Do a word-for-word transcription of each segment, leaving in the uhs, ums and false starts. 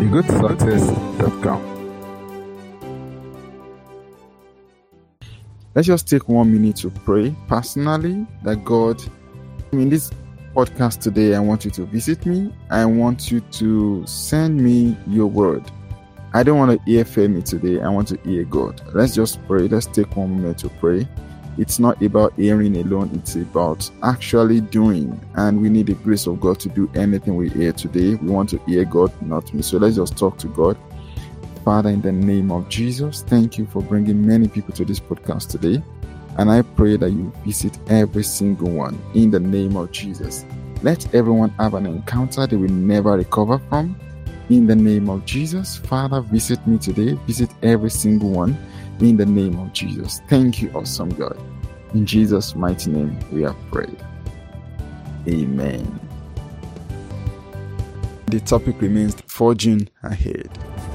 the good success dot com. Let's just take one minute to pray personally that God, in this podcast today, I want you to visit me. I want you to send me your word. I don't want to hear Femi today. I want to hear God. Let's just pray. Let's take one minute to pray. It's not about hearing alone. It's about actually doing. And we need the grace of God to do anything we hear today. We want to hear God, not me. So let's just talk to God. Father, in the name of Jesus, thank you for bringing many people to this podcast today. And I pray that you visit every single one in the name of Jesus. Let everyone have an encounter they will never recover from. In the name of Jesus, Father, visit me today. Visit every single one in the name of Jesus. Thank you, awesome God. In Jesus' mighty name, we have prayed. Amen. The topic remains forging ahead.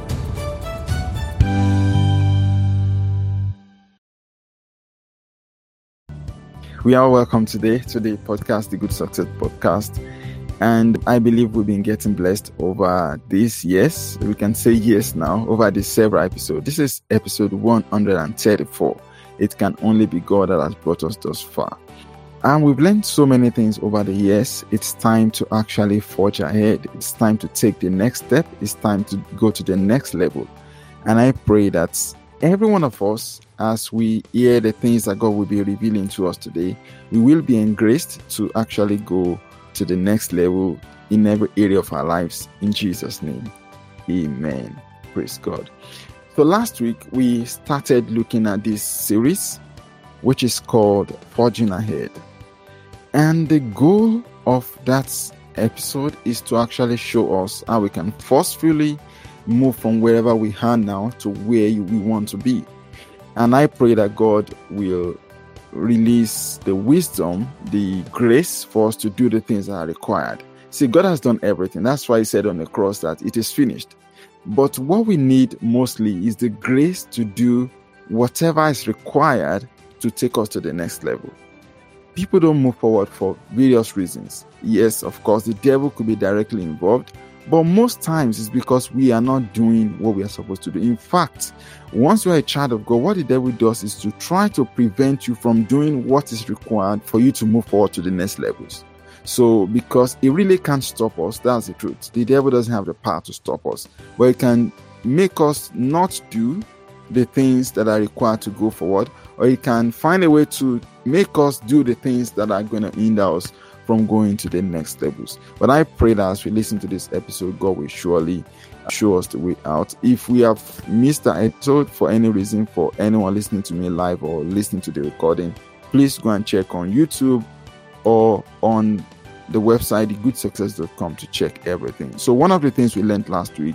We are welcome today to the podcast, the Good Success Podcast. And I believe we've been getting blessed over these years. We can say yes now, over these several episodes. This is episode one hundred thirty-four. It can only be God that has brought us thus far. And we've learned so many things over the years. It's time to actually forge ahead. It's time to take the next step. It's time to go to the next level. And I pray that every one of us, as we hear the things that God will be revealing to us today, we will be engraced to actually go to the next level in every area of our lives. In Jesus' name, amen. Praise God. So last week, we started looking at this series, which is called Forging Ahead. And the goal of that episode is to actually show us how we can forcefully move from wherever we are now to where we want to be. And I pray that God will release the wisdom, the grace for us to do the things that are required. See, God has done everything. That's why he said on the cross that it is finished. But what we need mostly is the grace to do whatever is required to take us to the next level. People don't move forward for various reasons. Yes, of course, the devil could be directly involved. But most times it's because we are not doing what we are supposed to do. In fact, once you are a child of God, what the devil does is to try to prevent you from doing what is required for you to move forward to the next levels. So, because it really can't stop us, that's the truth. The devil doesn't have the power to stop us, but it can make us not do the things that are required to go forward, or it can find a way to make us do the things that are going to hinder us from going to the next levels. But I pray that as we listen to this episode, God will surely show us the way out. If we have missed an episode for any reason, for anyone listening to me live or listening to the recording, please go and check on YouTube or on the website the good success dot com to check everything. So one of the things we learned last week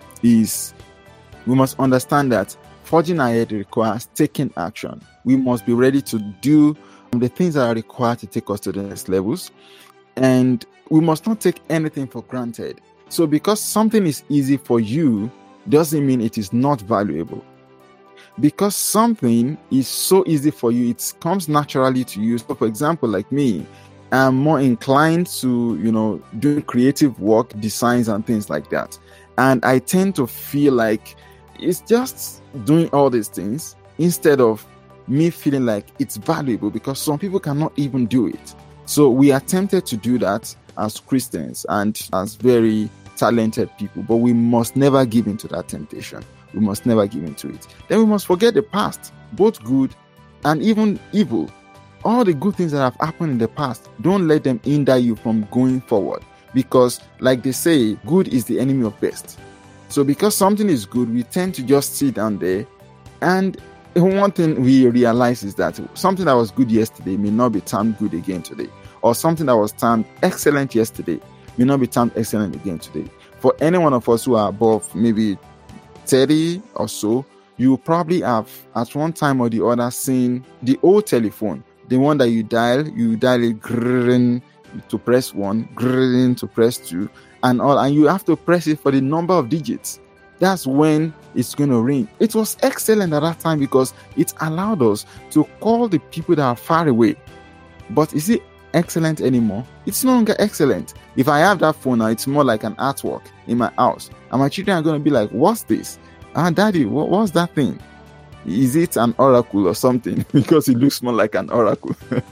is we must understand that forging ahead requires taking action. We must be ready to do the things that are required to take us to the next levels, and we must not take anything for granted. So because something is easy for you doesn't mean it is not valuable. Because something is so easy for you, it comes naturally to you. So for example, like me, I'm more inclined to, you know, doing creative work, designs and things like that. And I tend to feel like it's just doing all these things instead of me feeling like it's valuable, because some people cannot even do it. So we are tempted to do that as Christians and as very talented people, but we must never give in to that temptation. We must never give in to it. Then we must forget the past, both good and even evil. All the good things that have happened in the past, don't let them hinder you from going forward, because like they say, good is the enemy of best. So because something is good, we tend to just sit down there, and one thing we realize is that something that was good yesterday may not be termed good again today, or something that was termed excellent yesterday may not be termed excellent again today. For any one of us who are above maybe thirty or so, you probably have at one time or the other seen the old telephone, the one that you dial, you dial it grrrring to press one, grrrring to press two, and all, and you have to press it for the number of digits. That's when it's going to ring. It was excellent at that time because it allowed us to call the people that are far away. But you see, excellent anymore. It's no longer excellent. If I have that phone now, it's more like an artwork in my house. And my children are going to be like, what's this? Ah, daddy, what, what's that thing? Is it an oracle or something? Because it looks more like an oracle.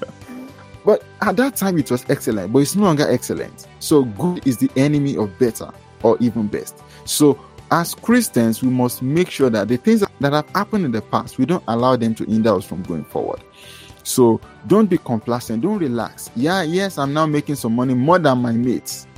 But at that time, it was excellent, but it's no longer excellent. So good is the enemy of better or even best. So as Christians, we must make sure that the things that have happened in the past, we don't allow them to hinder us from going forward. So don't be complacent. Don't relax. Yeah, yes, I'm now making some money more than my mates,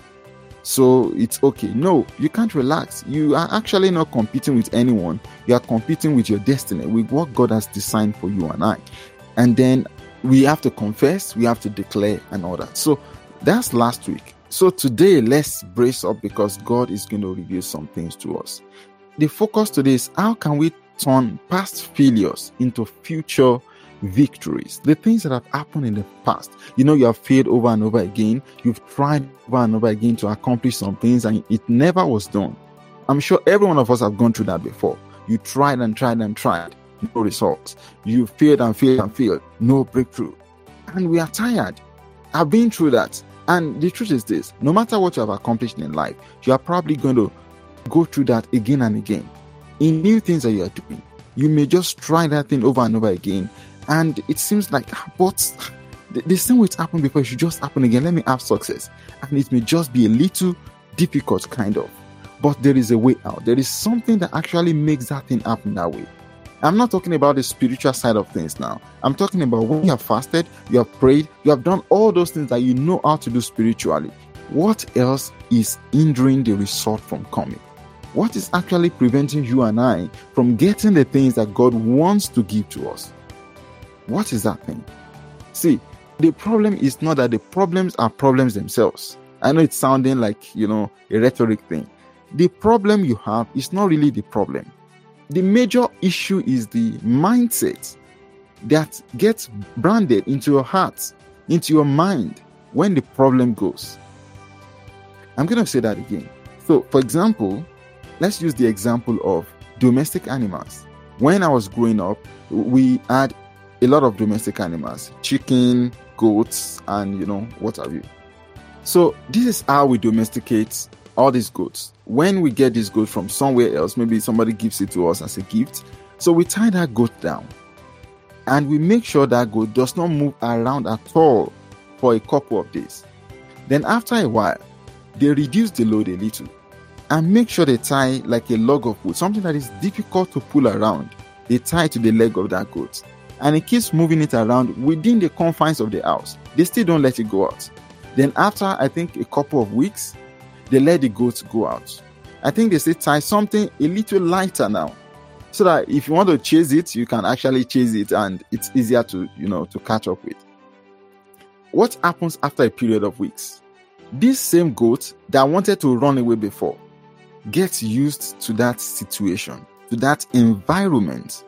so it's okay. No, you can't relax. You are actually not competing with anyone. You are competing with your destiny, with what God has designed for you and I. And then we have to confess, we have to declare and all that. So that's last week. So today, let's brace up because God is going to reveal some things to us. The focus today is how can we turn past failures into future victories? The things that have happened in the past. You know, you have failed over and over again. You've tried over and over again to accomplish some things and it never was done. I'm sure every one of us have gone through that before. You tried and tried and tried. No results. You failed and failed and failed. No breakthrough. And we are tired. I've been through that. And the truth is this, no matter what you have accomplished in life, you are probably going to go through that again and again. In new things that you are doing, you may just try that thing over and over again. And it seems like, but the, the same way it happened before, it should just happen again. Let me have success. And it may just be a little difficult, kind of. But there is a way out. There is something that actually makes that thing happen that way. I'm not talking about the spiritual side of things now. I'm talking about when you have fasted, you have prayed, you have done all those things that you know how to do spiritually. What else is hindering the result from coming? What is actually preventing you and I from getting the things that God wants to give to us? What is that thing? See, the problem is not that the problems are problems themselves. I know it's sounding like, you know, a rhetoric thing. The problem you have is not really the problem. The major issue is the mindset that gets branded into your heart, into your mind when the problem goes. I'm going to say that again. So, for example, let's use the example of domestic animals. When I was growing up, we had a lot of domestic animals, chicken, goats, and, you know, what have you. So, this is how we domesticate all these goats. When we get this goat from somewhere else, maybe somebody gives it to us as a gift. So we tie that goat down and we make sure that goat does not move around at all for a couple of days. Then after a while, they reduce the load a little and make sure they tie like a log of wood, something that is difficult to pull around. They tie it to the leg of that goat and it keeps moving it around within the confines of the house. They still don't let it go out. Then after, I think, a couple of weeks, they let the goats go out. I think they say tie something a little lighter now, so that if you want to chase it, you can actually chase it and it's easier to, you know, to catch up with. What happens after a period of weeks? This same goat that wanted to run away before gets used to that situation, to that environment.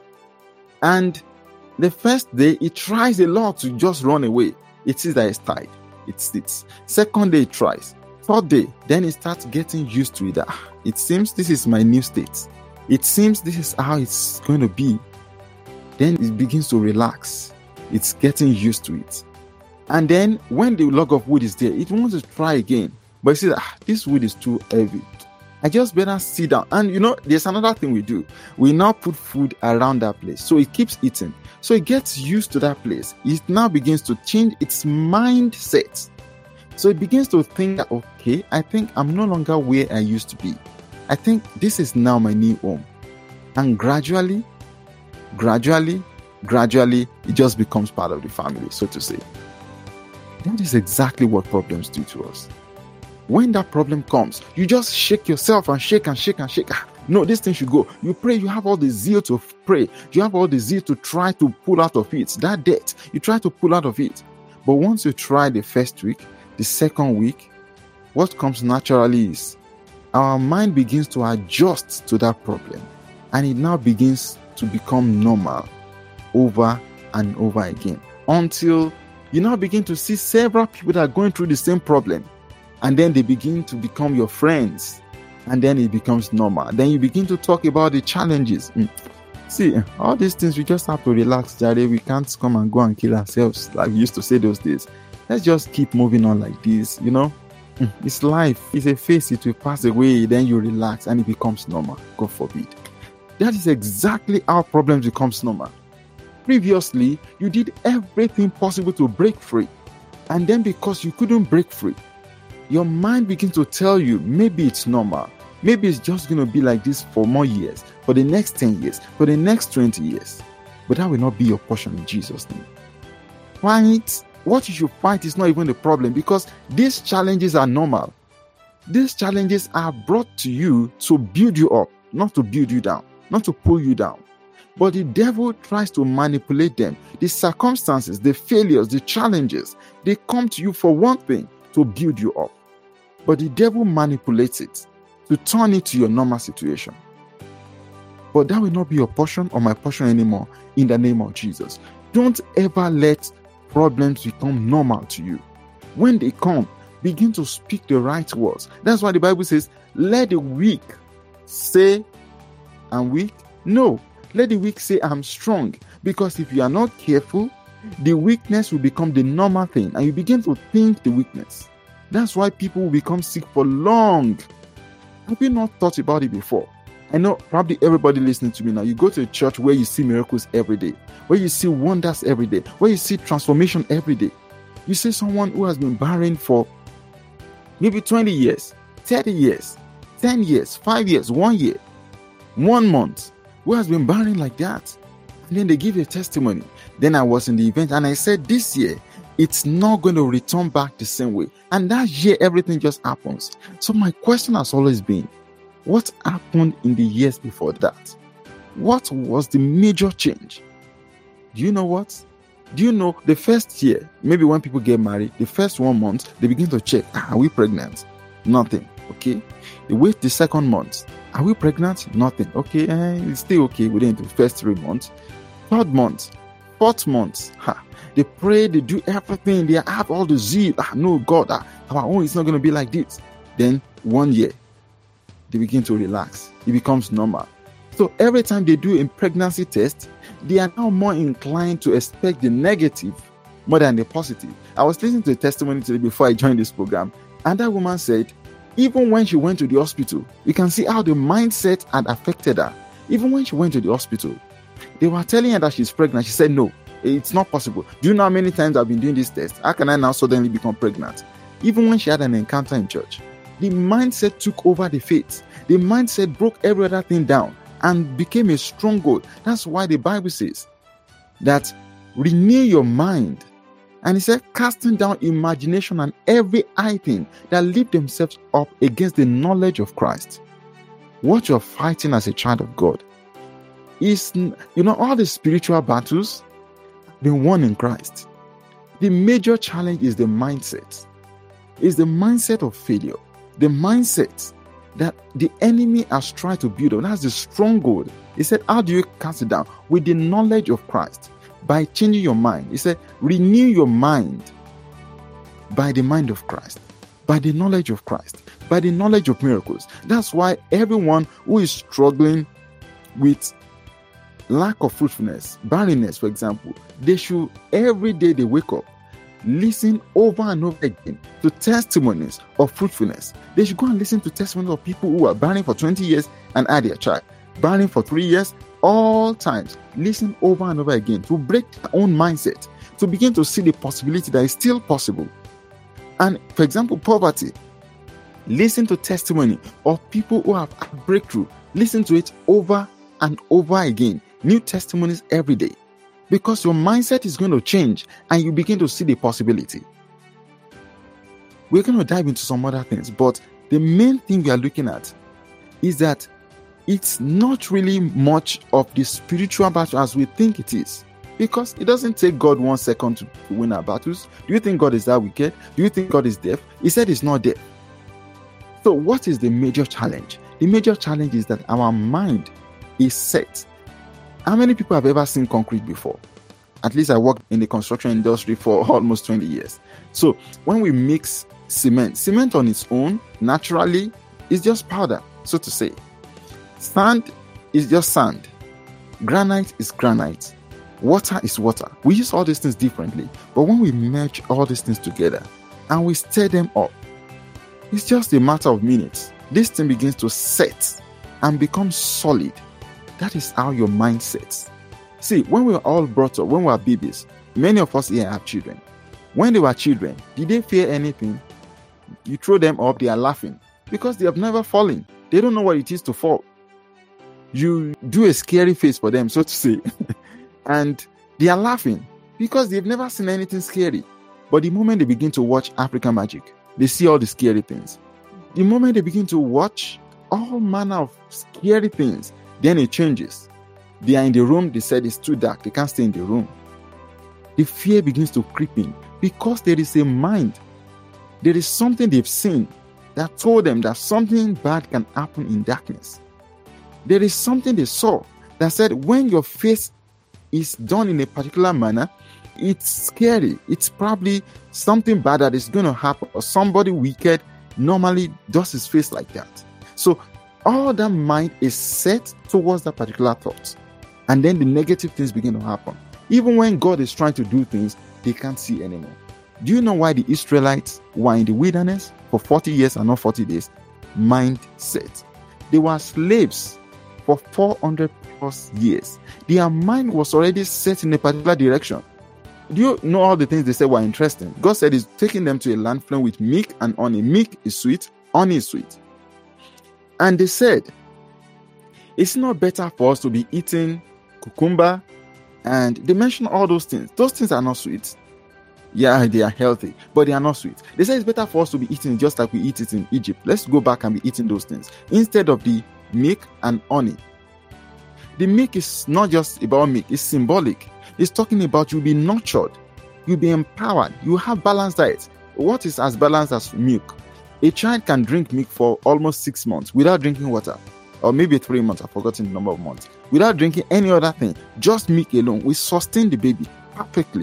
And the first day, it tries a lot to just run away. It sees that it's tied. It sits. Second day, it tries. Third day, then it starts getting used to it. Ah, it seems this is my new state. It seems this is how it's going to be. Then it begins to relax. It's getting used to it. And then when the log of wood is there, it wants to try again. But it says, ah, this wood is too heavy. I just better sit down. And you know, there's another thing we do. We now put food around that place. So it keeps eating. So it gets used to that place. It now begins to change its mindset. So it begins to think that, okay, I think I'm no longer where I used to be. I think this is now my new home. And gradually, gradually, gradually, it just becomes part of the family, so to say. That is exactly what problems do to us. When that problem comes, you just shake yourself and shake and shake and shake. No, this thing should go. You pray, you have all the zeal to pray. You have all the zeal to try to pull out of it. That debt, you try to pull out of it. But once you try the first week, the second week, what comes naturally is our mind begins to adjust to that problem. And it now begins to become normal over and over again. Until you now begin to see several people that are going through the same problem. And then they begin to become your friends. And then it becomes normal. Then you begin to talk about the challenges. Mm. See, all these things, we just have to relax, Jare. We can't come and go and kill ourselves like we used to say those days. let's just keep moving on like this, you know. It's life. It's a phase. It will pass away. Then you relax and it becomes normal. God forbid. That is exactly how problems becomes normal. Previously, you did everything possible to break free. And then because you couldn't break free, your mind begins to tell you maybe it's normal. Maybe it's just going to be like this for more years, for the next ten years, for the next twenty years. But that will not be your portion in Jesus' name. Fight. What you should fight is not even the problem, because these challenges are normal. These challenges are brought to you to build you up, not to build you down, not to pull you down. But the devil tries to manipulate them. The circumstances, the failures, the challenges, they come to you for one thing, to build you up. But the devil manipulates it to turn it to your normal situation. But that will not be your portion or my portion anymore in the name of Jesus. Don't ever let problems become normal to you. When they come, begin to speak the right words. That's why the Bible says, let the weak say, I'm weak. No, let the weak say, I'm strong. Because if you are not careful, the weakness will become the normal thing and you begin to think the weakness. That's why people will become sick for long. Have you not thought about it before? I know probably everybody listening to me now, you go to a church where you see miracles every day, where you see wonders every day, where you see transformation every day. You see someone who has been barren for maybe twenty years, thirty years, ten years, five years, one year, one month, who has been barren like that. And then they give a testimony. Then I was in the event and I said, this year, it's not going to return back the same way. And that year, everything just happens. So my question has always been, what happened in the years before that? What was the major change? Do you know what? Do you know the first year, maybe when people get married, the first one month, they begin to check, are we pregnant? Nothing. Okay. They wait the second month. Are we pregnant? Nothing. Okay. Eh, it's still okay within the first three months. Third month, fourth month, ha, they pray, they do everything, they have all the zeal. Ah, no, God, ah, our own is not going to be like this. Then one year, they begin to relax. It becomes normal. So every time they do a pregnancy test, they are now more inclined to expect the negative more than the positive. I was listening to a testimony today before I joined this program, and that woman said, even when she went to the hospital, you can see how the mindset had affected her. Even when she went to the hospital, they were telling her that she's pregnant. She said, no, it's not possible. Do you know how many times I've been doing this test? How can I now suddenly become pregnant? Even when she had an encounter in church, the mindset took over the faith. The mindset broke every other thing down and became a stronghold. That's why the Bible says that renew your mind. And he said, casting down imagination and every high thing that lift themselves up against the knowledge of Christ. What you're fighting as a child of God is, you know, all the spiritual battles have been won in Christ. The major challenge is the mindset. It's the mindset of failure. The mindset that the enemy has tried to build on. That's the stronghold. He said, how do you cast it down? With the knowledge of Christ. By changing your mind. He said, renew your mind by the mind of Christ, by the knowledge of Christ, by the knowledge of miracles. That's why everyone who is struggling with lack of fruitfulness, barrenness, for example, they should, every day they wake up, listen over and over again to testimonies of fruitfulness. They should go and listen to testimonies of people who are barren for twenty years and had their child, barren for three years, all times. Listen over and over again to break their own mindset, to begin to see the possibility that is still possible. And for example, poverty. Listen to testimony of people who have had breakthrough. Listen to it over and over again. New testimonies every day. Because your mindset is going to change and you begin to see the possibility. We're going to dive into some other things, but the main thing we are looking at is that it's not really much of the spiritual battle as we think it is. Because it doesn't take God one second to win our battles. Do you think God is that wicked? Do you think God is deaf? He said he's not deaf. So what is the major challenge? The major challenge is that our mind is set. How many people have ever seen concrete before? At least I worked in the construction industry for almost twenty years. So when we mix cement, cement on its own, naturally, is just powder, so to say. Sand is just sand. Granite is granite. Water is water. We use all these things differently. But when we merge all these things together and we stir them up, it's just a matter of minutes. This thing begins to set and become solid. That is how your mind sets. See, when we were all brought up, when we were babies, many of us here have children. When they were children, did they fear anything? You throw them up, they are laughing because they have never fallen. They don't know what it is to fall. You do a scary face for them, so to say, and they are laughing because they've never seen anything scary. But the moment they begin to watch African Magic, they see all the scary things. The moment they begin to watch all manner of scary things, then it changes. They are in the room, they said it's too dark, they can't stay in the room. The fear begins to creep in because there is a mind. There is something they've seen that told them that something bad can happen in darkness. There is something they saw that said when your face is done in a particular manner, it's scary. It's probably something bad that is going to happen, or somebody wicked normally does his face like that. So all that mind is set towards that particular thought. And then the negative things begin to happen. Even when God is trying to do things, they can't see anymore. Do you know why the Israelites were in the wilderness for forty years and not forty days? Mindset. They were slaves for four hundred plus years. Their mind was already set in a particular direction. Do you know all the things they said were interesting? God said He's taking them to a land flowing with milk and honey. Milk is sweet, honey is sweet. And they said, it's not better for us to be eating cucumber. And they mentioned all those things. Those things are not sweet. Yeah, they are healthy, but they are not sweet. They say it's better for us to be eating just like we eat it in Egypt. Let's go back and be eating those things instead of the milk and honey. The milk is not just about milk, it's symbolic. It's talking about you'll be nurtured, you'll be empowered, you have balanced diet. What is as balanced as milk? A child can drink milk for almost six months without drinking water, or maybe three months, I've forgotten the number of months, without drinking any other thing. Just milk alone will sustain the baby perfectly.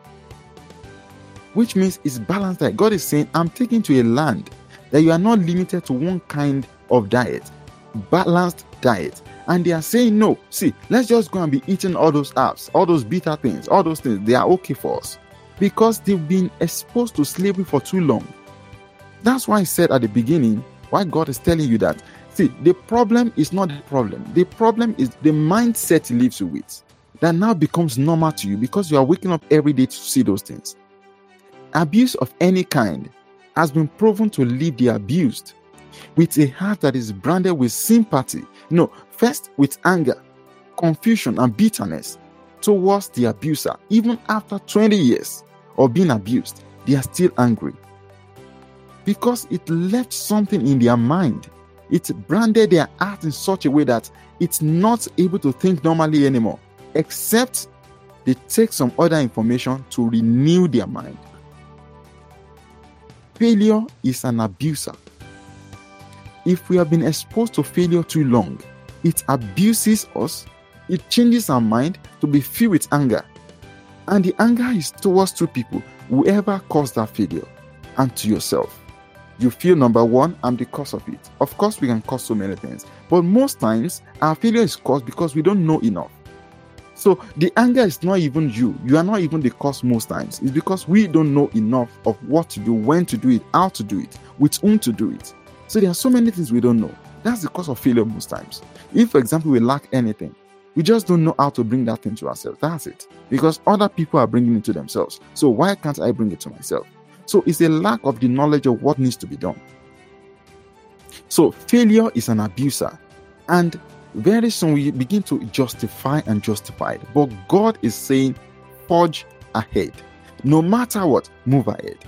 Which means it's balanced diet. God is saying, I'm taking to a land that you are not limited to one kind of diet, balanced diet. And they are saying, no, see, let's just go and be eating all those herbs, all those bitter things, all those things. They are okay for us because they've been exposed to slavery for too long. That's why I said at the beginning, why God is telling you that. See, the problem is not the problem. The problem is the mindset He lives you with that now becomes normal to you because you are waking up every day to see those things. Abuse of any kind has been proven to leave the abused with a heart that is branded with sympathy. No, first with anger, confusion, and bitterness towards the abuser. Even after twenty years of being abused, they are still angry because it left something in their mind. It branded their heart in such a way that it's not able to think normally anymore, except they take some other information to renew their mind. Failure is an abuser. If we have been exposed to failure too long, it abuses us, it changes our mind to be filled with anger. And the anger is towards two people, whoever caused that failure, and to yourself. You feel, number one, I'm the cause of it. Of course, we can cause so many things, but most times our failure is caused because we don't know enough. So the anger is not even you. You are not even the cause most times. It's because we don't know enough of what to do, when to do it, how to do it, with whom to do it. So there are so many things we don't know. That's the cause of failure most times. If, for example, we lack anything, we just don't know how to bring that thing to ourselves. That's it. Because other people are bringing it to themselves. So why can't I bring it to myself? So it's a lack of the knowledge of what needs to be done. So failure is an abuser. And very soon we begin to justify and justify it. But God is saying, forge ahead. No matter what, move ahead.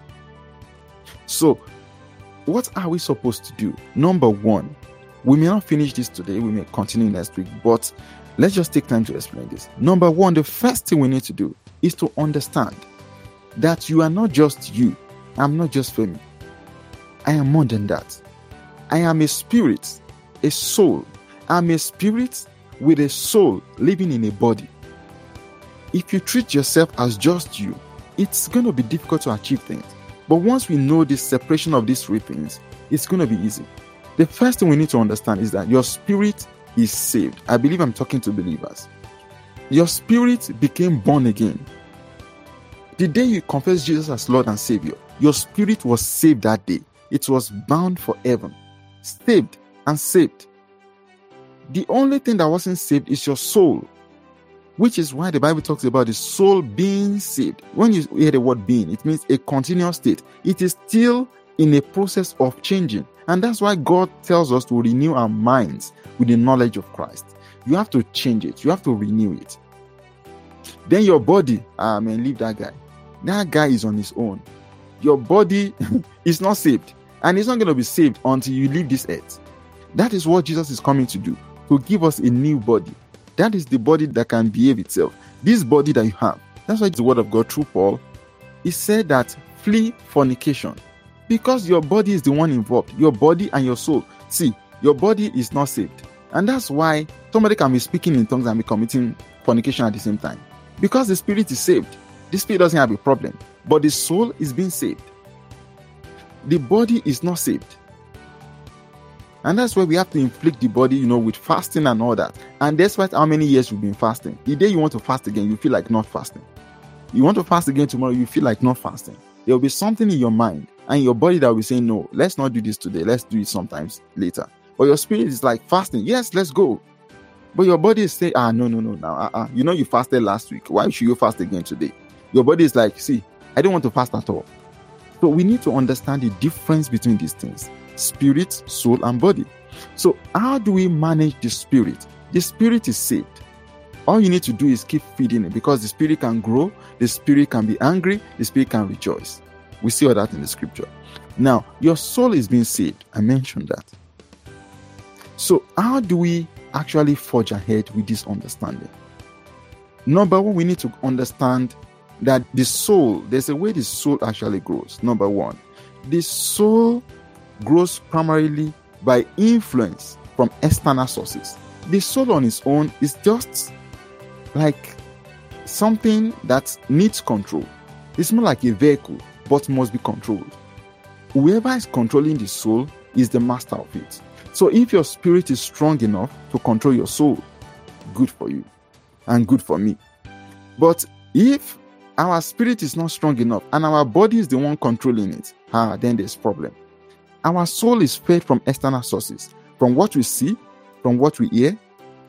So what are we supposed to do? Number one, we may not finish this today. We may continue next week. But let's just take time to explain this. Number one, the first thing we need to do is to understand that you are not just you. I'm not just Femi. I am more than that. I am a spirit, a soul. I'm a spirit with a soul living in a body. If you treat yourself as just you, it's going to be difficult to achieve things. But once we know this separation of these three things, it's going to be easy. The first thing we need to understand is that your spirit is saved. I believe I'm talking to believers. Your spirit became born again. The day you confess Jesus as Lord and Savior, your spirit was saved that day. It was bound for heaven. Saved and saved. The only thing that wasn't saved is your soul, which is why the Bible talks about the soul being saved. When you hear the word being, it means a continuous state. It is still in a process of changing. And that's why God tells us to renew our minds with the knowledge of Christ. You have to change it. You have to renew it. Then your body, ah man, leave that guy. That guy is on his own. Your body is not saved. And it's not going to be saved until you leave this earth. That is what Jesus is coming to do. To give us a new body. That is the body that can behave itself. This body that you have. That's why the word of God through Paul, he said that flee fornication. Because your body is the one involved. Your body and your soul. See, your body is not saved. And that's why somebody can be speaking in tongues and be committing fornication at the same time. Because the spirit is saved. The spirit doesn't have a problem. But the soul is being saved. The body is not saved. And that's why we have to inflict the body, you know, with fasting and all that. And despite how many years you've been fasting, the day you want to fast again, you feel like not fasting. You want to fast again tomorrow, you feel like not fasting. There will be something in your mind and your body that will be saying, no, let's not do this today. Let's do it sometimes later. But your spirit is like fasting. Yes, let's go. But your body is saying, ah, no, no, no. Now, uh, uh, you know, you fasted last week. Why should you fast again today? Your body is like, see, I don't want to fast at all. So we need to understand the difference between these things. Spirit, soul, and body. So how do we manage the spirit? The spirit is saved. All you need to do is keep feeding it, because the spirit can grow, the spirit can be angry, the spirit can rejoice. We see all that in the scripture. Now, your soul is being saved. I mentioned that. So how do we actually forge ahead with this understanding? Number one, we need to understand that the soul, there's a way the soul actually grows. Number one, the soul grows primarily by influence from external sources. The soul on its own is just like something that needs control. It's more like a vehicle, but must be controlled. Whoever is controlling the soul is the master of it. So if your spirit is strong enough to control your soul, good for you and good for me. But if our spirit is not strong enough and our body is the one controlling it, ah, then there's problem. Our soul is fed from external sources, from what we see, from what we hear,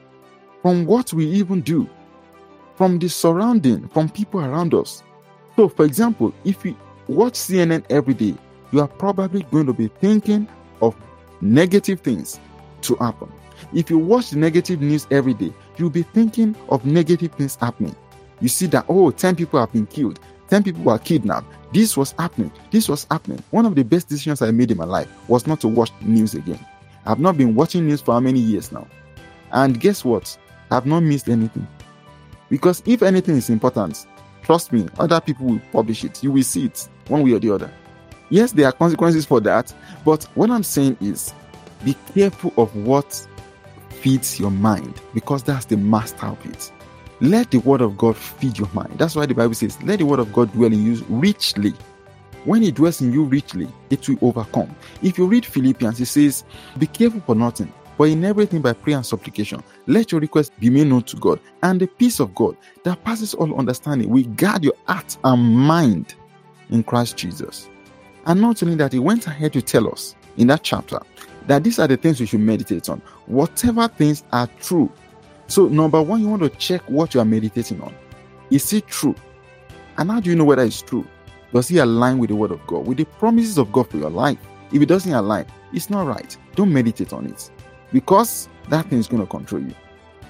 from what we even do, from the surrounding, from people around us. So, for example, if you watch C N N every day, you are probably going to be thinking of negative things to happen. If you watch the negative news every day, you'll be thinking of negative things happening. You see that, oh, ten people have been killed, ten people were kidnapped. This was happening. This was happening. One of the best decisions I made in my life was not to watch news again. I've not been watching news for how many years now? And guess what? I've not missed anything. Because if anything is important, trust me, other people will publish it. You will see it one way or the other. Yes, there are consequences for that. But what I'm saying is, be careful of what feeds your mind, because that's the master of it. Let the word of God feed your mind. That's why the Bible says, let the word of God dwell in you richly. When it dwells in you richly, it will overcome. If you read Philippians, it says, be careful for nothing, but in everything by prayer and supplication, let your requests be made known to God. And the peace of God that passes all understanding will guard your heart and mind in Christ Jesus. And not only that, he went ahead to tell us in that chapter that these are the things we should meditate on. Whatever things are true. So number one, you want to check what you are meditating on. Is it true? And how do you know whether it's true? Does it align with the word of God, with the promises of God for your life? If it doesn't align, it's not right. Don't meditate on it, because that thing is going to control you.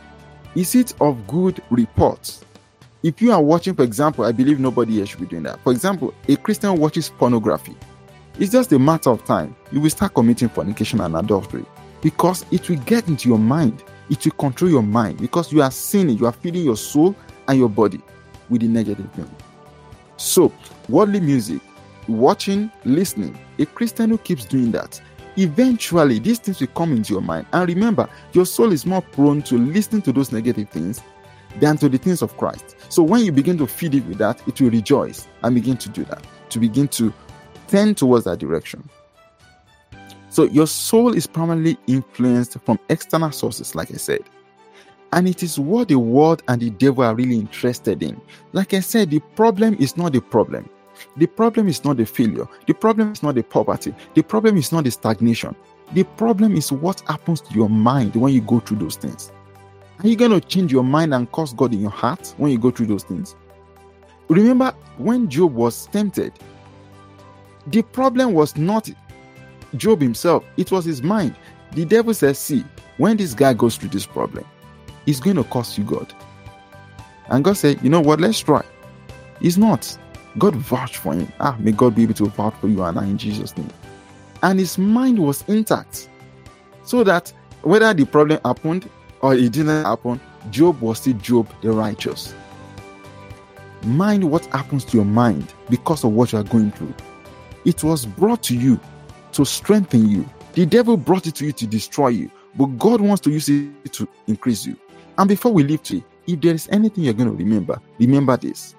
Is it of good report? If you are watching, for example, I believe nobody here should be doing that. For example, a Christian watches pornography. It's just a matter of time. You will start committing fornication and adultery, because it will get into your mind. It will control your mind, because you are sinning. You are feeding your soul and your body with the negative thing. So, worldly music, watching, listening, a Christian who keeps doing that, eventually these things will come into your mind. And remember, your soul is more prone to listening to those negative things than to the things of Christ. So when you begin to feed it with that, it will rejoice and begin to do that, to begin to tend towards that direction. So your soul is primarily influenced from external sources, like I said. And it is what the world and the devil are really interested in. Like I said, the problem is not the problem. The problem is not the failure. The problem is not the poverty. The problem is not the stagnation. The problem is what happens to your mind when you go through those things. Are you going to change your mind and curse God in your heart when you go through those things? Remember when Job was tempted, the problem was not Job himself, it was his mind. The devil says, see, when this guy goes through this problem, it's going to cost you God. And God said, you know what, let's try. He's not. God vouched for him. Ah, may God be able to vouch for you and I in Jesus' name. And his mind was intact. So that whether the problem happened or it didn't happen, Job was still Job the righteous. Mind what happens to your mind because of what you are going through. It was brought to you to strengthen you. The devil brought it to you to destroy you, but God wants to use it to increase you. And before we leave today, if there is anything you're going to remember, remember this.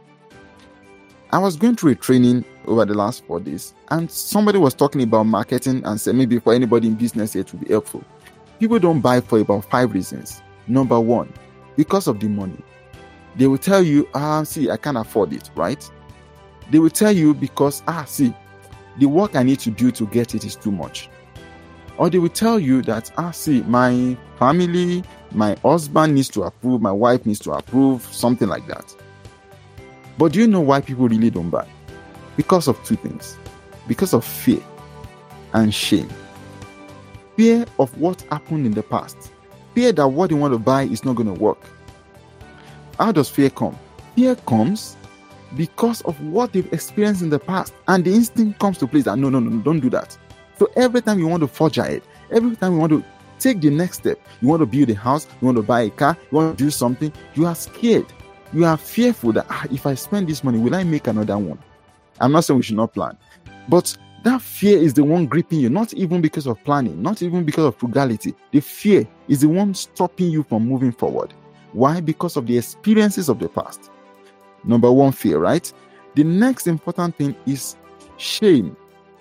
I was going through a training over the last four days, and somebody was talking about marketing and said maybe for anybody in business it would be helpful. People don't buy for about five reasons. Number one, because of the money. They will tell you, ah, see, I can't afford it, right? They will tell you because, ah, see, the work I need to do to get it is too much. Or they will tell you that, ah, see, my family, my husband needs to approve, my wife needs to approve, something like that. But do you know why people really don't buy? Because of two things. Because of fear and shame. Fear of what happened in the past. Fear that what they want to buy is not going to work. How does fear come? Fear comes because of what they've experienced in the past. And the instinct comes to place that, no, no, no, don't do that. So every time you want to forge ahead, every time you want to take the next step, you want to build a house, you want to buy a car, you want to do something, you are scared. You are fearful that ah, if I spend this money, will I make another one? I'm not saying we should not plan. But that fear is the one gripping you, not even because of planning, not even because of frugality. The fear is the one stopping you from moving forward. Why? Because of the experiences of the past. Number one, fear, right? The next important thing is shame.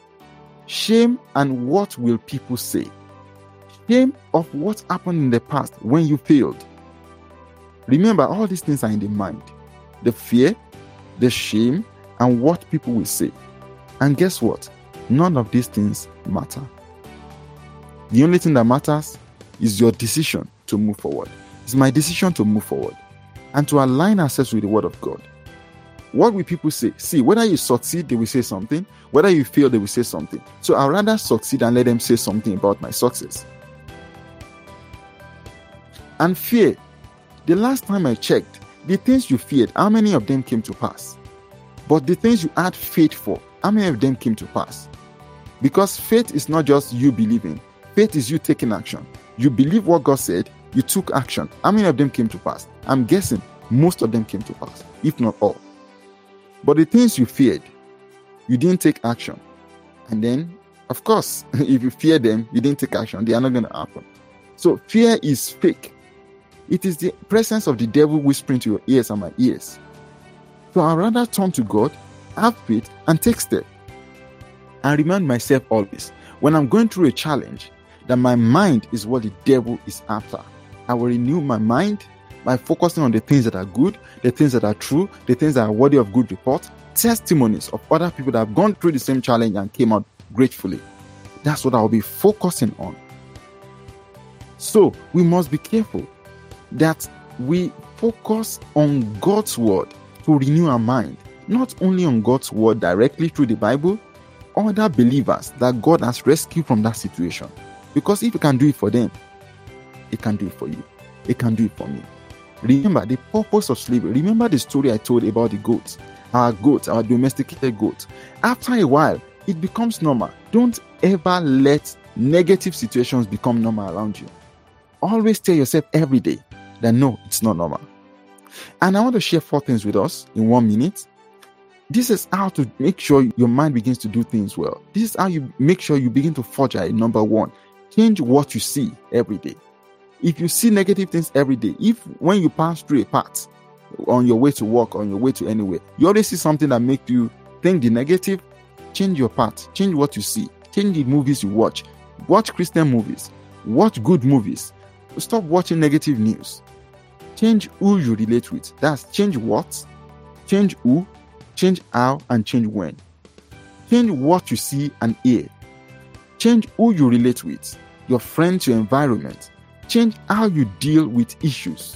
Shame and what will people say? Shame of what happened in the past when you failed. Remember, all these things are in the mind. The fear, the shame, and what people will say. And guess what? None of these things matter. The only thing that matters is your decision to move forward. It's my decision to move forward and to align ourselves with the word of God. What will people say? See, whether you succeed, they will say something. Whether you fail, they will say something. So I'd rather succeed and let them say something about my success. And fear. The last time I checked, the things you feared, how many of them came to pass? But the things you had faith for, how many of them came to pass? Because faith is not just you believing. Faith is you taking action. You believe what God said, you took action. How many of them came to pass? I'm guessing most of them came to pass, if not all. But the things you feared, you didn't take action. And then, of course, if you fear them, you didn't take action, they are not going to happen. So fear is fake. It is the presence of the devil whispering to your ears and my ears. So I'd rather turn to God, have faith, and take steps. And remind myself always, when I'm going through a challenge, that my mind is what the devil is after. I will renew my mind by focusing on the things that are good, the things that are true, the things that are worthy of good report, testimonies of other people that have gone through the same challenge and came out gratefully. That's what I'll be focusing on. So we must be careful that we focus on God's word to renew our mind, not only on God's word directly through the Bible, other believers that God has rescued from that situation. Because if He can do it for them, He can do it for you. He can do it for me. Remember the purpose of slavery. Remember the story I told about the goats, our goats, our domesticated goats. After a while, it becomes normal. Don't ever let negative situations become normal around you. Always tell yourself every day that no, it's not normal. And I want to share four things with us in one minute. This is how to make sure your mind begins to do things well. This is how you make sure you begin to forge ahead. Number one, change what you see every day. If you see negative things every day, if when you pass through a path on your way to work, on your way to anywhere, you always see something that makes you think the negative, change your path, change what you see, change the movies you watch. Watch Christian movies, watch good movies. Stop watching negative news. Change who you relate with. That's change what, change who, change how, and change when. Change what you see and hear. Change who you relate with, your friends, your environment. Change how you deal with issues.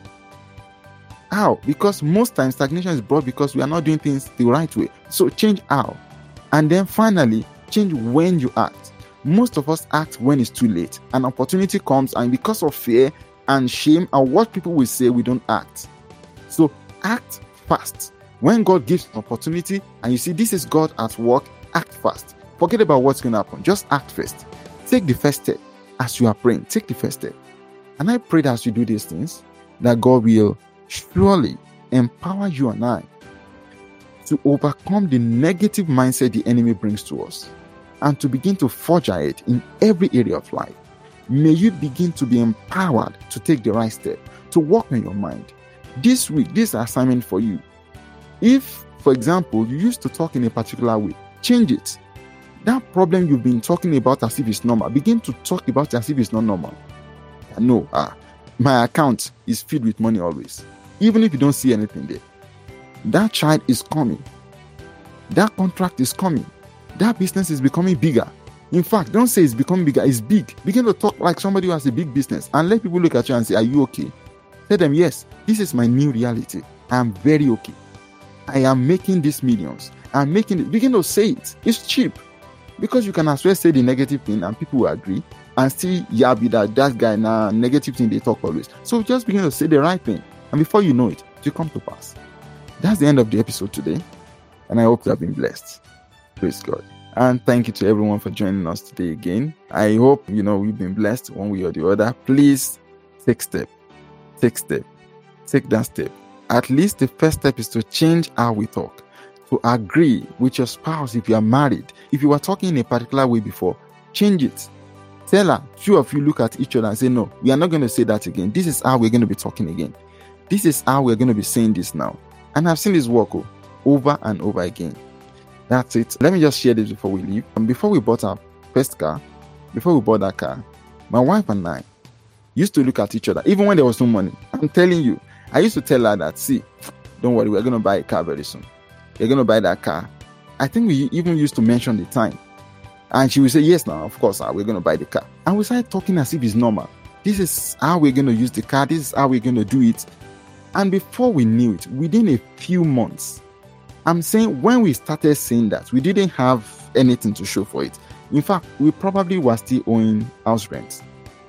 How? Because most times stagnation is brought because we are not doing things the right way. So change how. And then finally, change when you act. Most of us act when it's too late. An opportunity comes, and because of fear and shame and what people will say, we don't act. So act fast. When God gives an opportunity and you see this is God at work, act fast. Forget about what's going to happen. Just act first. Take the first step. As you are praying, take the first step. And I pray that as you do these things, that God will surely empower you and I to overcome the negative mindset the enemy brings to us and to begin to forge ahead in every area of life. May you begin to be empowered to take the right step, to work on your mind. This week, this assignment for you. If, for example, you used to talk in a particular way, change it. That problem you've been talking about as if it's normal, begin to talk about it as if it's not normal. No, ah, my account is filled with money always. Even if you don't see anything there. That child is coming. That contract is coming. That business is becoming bigger. In fact, don't say it's becoming bigger, it's big. Begin to talk like somebody who has a big business and let people look at you and say, are you okay? Tell them, yes, this is my new reality. I am very okay. I am making these millions. I'm making it. Begin to say it. It's cheap. Because you can as well say the negative thing and people will agree and still yabby that that guy now negative thing they talk always. So just begin to say the right thing. And before you know it, it will come to pass. That's the end of the episode today. And I hope you have been blessed. Praise God. And thank you to everyone for joining us today again. I hope, you know, we've been blessed one way or the other. Please take step. Take step. Take that step. At least the first step is to change how we talk. To agree with your spouse if you are married. If you were talking in a particular way before, change it. Tell her, two of you look at each other and say, no, we are not going to say that again. This is how we're going to be talking again. This is how we're going to be saying this now. And I've seen this work oh, over and over again. That's it. Let me just share this before we leave. And before we bought our first car, before we bought that car, my wife and I used to look at each other, even when there was no money. I'm telling you, I used to tell her that, see, don't worry, we're going to buy a car very soon. You're going to buy that car. I think we even used to mention the time. And she would say, yes, now, of course, we're going to buy the car. And we started talking as if it's normal. This is how we're going to use the car. This is how we're going to do it. And before we knew it, within a few months, I'm saying when we started saying that, we didn't have anything to show for it. In fact, we probably were still owing house rent.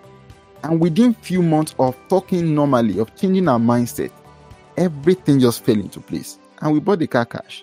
And within a few months of talking normally, of changing our mindset, everything just fell into place. And we bought the car cash.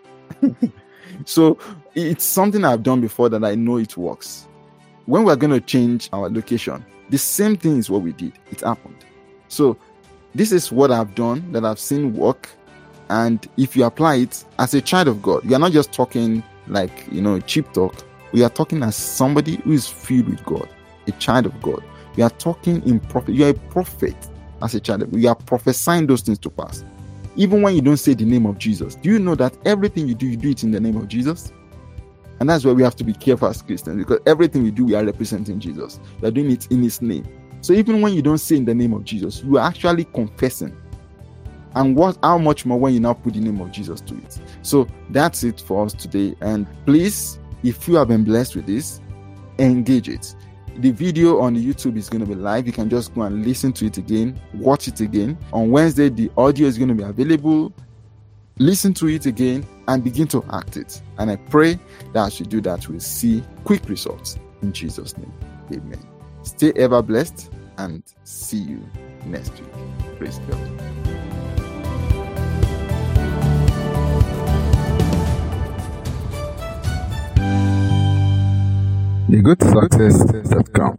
So it's something I've done before that I know it works. When we're going to change our location, the same thing is what we did. It happened. So this is what I've done that I've seen work. And if you apply it as a child of God, you are not just talking like, you know, cheap talk. We are talking as somebody who is filled with God, a child of God. We are talking in prophet. You are a prophet as a child of God. You are prophesying those things to pass. Even when you don't say the name of Jesus, do you know that everything you do, you do it in the name of Jesus? And that's why we have to be careful as Christians, because everything we do, we are representing Jesus. We are doing it in His name. So even when you don't say in the name of Jesus, you are actually confessing. And what? How much more when you now put the name of Jesus to it? So that's it for us today. And please, if you have been blessed with this, engage it. The video on the YouTube is going to be live. You can just go and listen to it again, watch it again. On Wednesday, the audio is going to be available. Listen to it again and begin to act it. And I pray that as you do that, we'll see quick results in Jesus' name. Amen. Stay ever blessed and see you next week. Praise God. the good success dot com